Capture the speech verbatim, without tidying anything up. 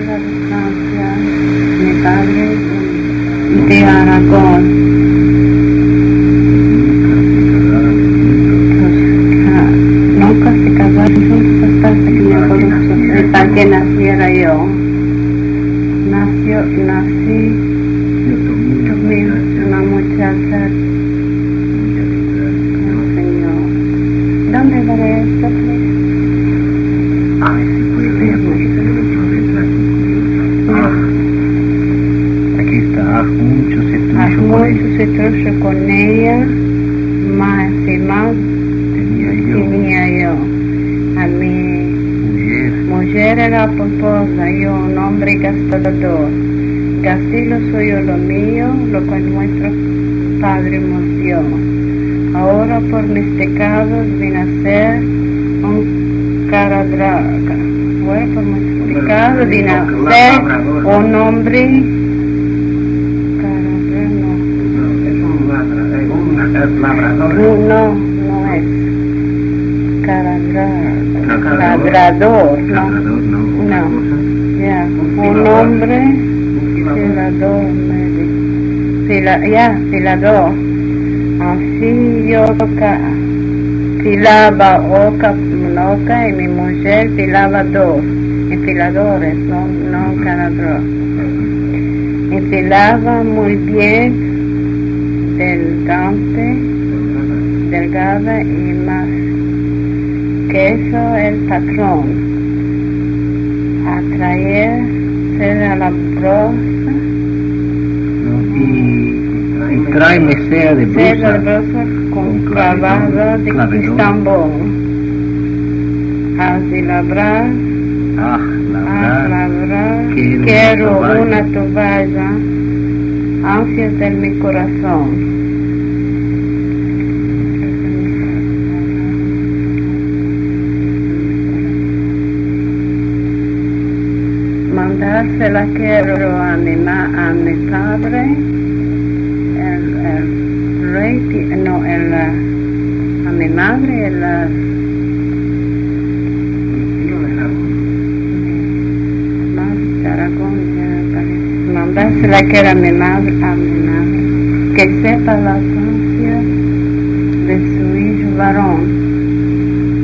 la distancia, mi padre de Aragón. Nunca se casaron juntos hasta que me conozco, hasta que naciera yo. Nació, nací, tuve una muchacha con el Señor. ¿Dónde veré esta place? Ay, si puede leer, porque tengo dentro de letra curiosa. Aquí está, haz mucho se Haz trucho con mucho ella. se trucho con ella, más y más Tenía yo, tenía yo. A mi mujer, mujer era pomposa, yo un hombre gastador. Gasté lo suyo, lo mío, lo cual nuestro Padre nos dio. Ahora por mis pecados vine a ser un caradraga. Ahora por mis pecados vine a ser un hombre caradraga. es un ladra, es un labrador. No, no, no es caradraga. Labrador. Labrador, no. Labrador, no, otra No. cosa. Ya, Un un filador. hombre Un filador. filador, maybe. Fila, ya, filador. Así yo ca- filaba oca, una oca y mi mujer filaba dos. Enfiladores, no, no canadros. Enfilaba muy bien, delgante, delgada y más que eso el patrón. Atraerse a la brosa, ¿No? Y, y tráeme sea de ser la blusa. brosa con con clavada de clavedón. Istambul. Así labrar, Ah, a labrar. labrar, Quiero quiero una toalla. una toalla, ansias de mi corazón. Mandársela quiero a mi, ma, a mi padre, el, el rey, ti- no, el, a mi madre, el, madre de Aragón, ya parece. Mandársela quiero a mi madre, a mi madre, que sepa las ansias de su hijo varón.